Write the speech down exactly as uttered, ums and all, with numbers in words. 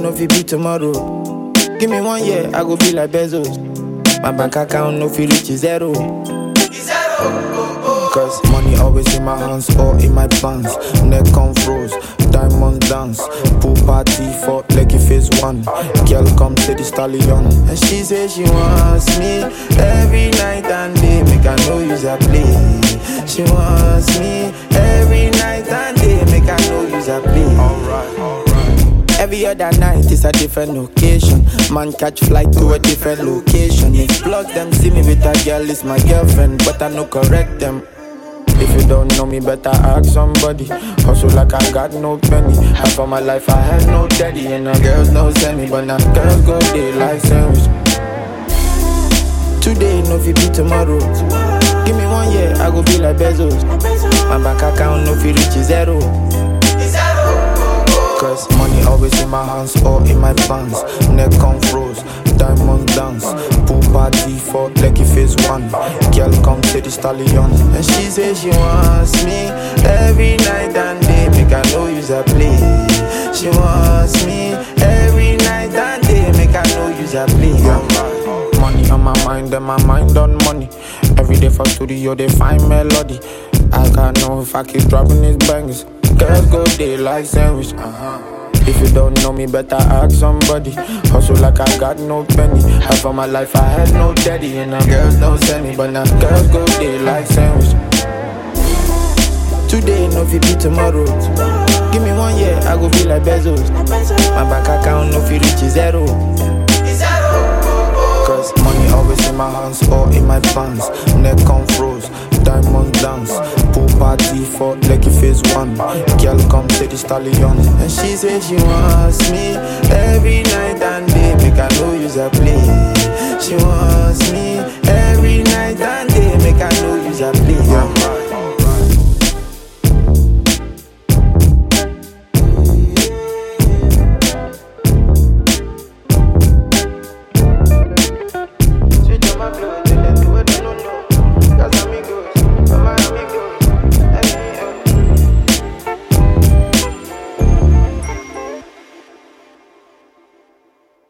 no fi be tomorrow. Give me one year, I go be like Bezos. My bank account no fi reach zero. Cause money always in my hands or in my pants. Neck on froze, diamonds dance. Pool party for leggy phase one. Girl come to the stallion. And she say she wants me every night and day. Make I no use her play. She wants me every night and day. Make I no use her play. Alright, alright. Every other night is a different location. Man catch flight to a different location. If blogs them see me with a girl, it's my girlfriend. But I no correct them. If you don't know me, better ask somebody. Hustle like I got no penny. Half of my life I had no daddy. And now girls no send me. But now girls go day like sandwich. Today no fi be tomorrow. Give me one year, I go be like Bezos. My bank account no fi reach zero. Cause money always in my hands or in my pants. Neck on froze, diamonds dance. Pool party for leggy phase one. Girl come to the stallion. And she say she wants me every night and day. Make I no use her play. She wants me every night and day. Make I no use her play. Yeah. Money on my mind and my mind on money. Every day for studio they find melody. I can't know if I keep dropping these bangers. Girls go day like sandwich. Uh-huh. If you don't know me, better ask somebody. Hustle like I got no penny. Half of my life I had no daddy. And now girls don't send me. But now girls go day like sandwich. Today no fi be tomorrow. Give me one year, I go be like Bezos. My bank account no fi reach zero. Cause money always in my hands or in my pants. Neck on froze, diamonds dance. Pool party for leggy phase one. Girl come to the stallion. And she say she wants me every night and day. Make I no use her play. She wants me